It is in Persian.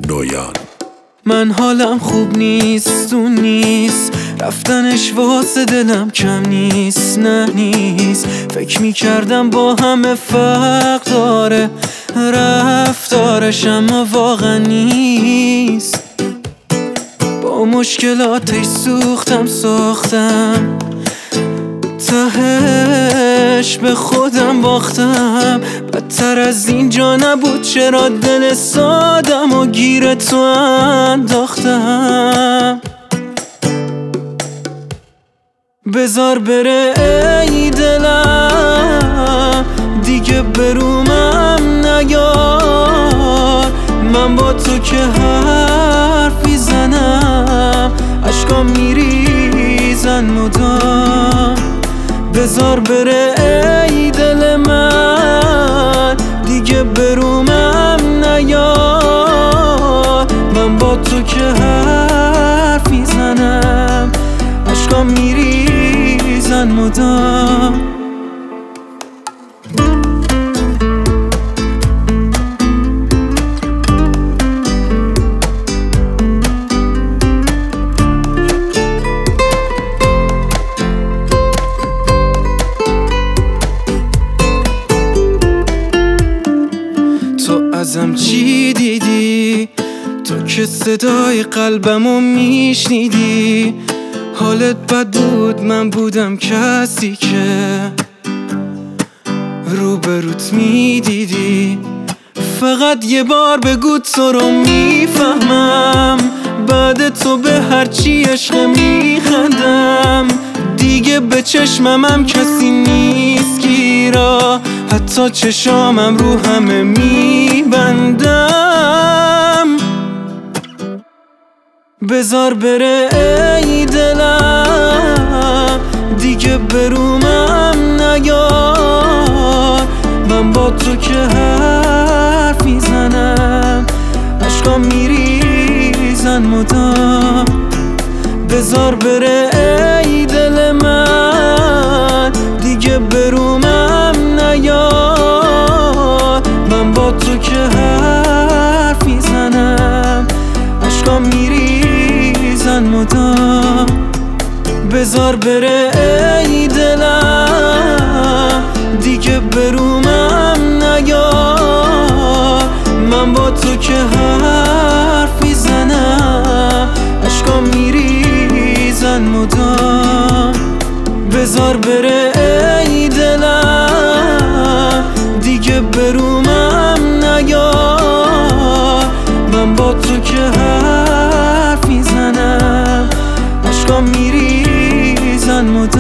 نویان. من حالم خوب نیست، اون نیست، رفتنش واسه دلم کم نیست، نه نیست. فکر میکردم با همه فرق داره رفتارش، اما واقعا نیست. با مشکلاتش ساختم تهش به خودم باختم. بدتر از اینجا نبود، چرا دل سادم و گیر تو انداختم. بذار بره ای دلم، دیگه برومم نیار. من با تو که حرفی زنم، اشکام میریزن مدام. بذار بره ای دل من، دیگه برومم نیار. من با تو که حرفی زنم، اشکام میریزن مدام. ازم چی دیدی؟ تو که صدای قلبمو میشنیدی. حالت بد بود، من بودم کسی که روبروت میدیدی. فقط یه بار بگو تو رو میفهمم، بعد تو به هرچی عشق میخندم. دیگه به چشمم کسی نیست گیرا، حتی چشامم رو همه میبندم. بذار بره ای دلم، دیگه برومم نیار. من با تو که حرفی زنم، اشکام میریزن مدام. بذار بره ای دل من، دیگه برومم نیار. من با تو که حرفی زنم، اشکام میریزن مدام. بذار بره ای دلم، دیگه برومم نیار. من با تو که حرفی زنم، اشکام میریزن مدام. بذار بره ای دلم، دیگه برومم نیار. من با تو که حرفی زنم، اشکام میریزن مدام.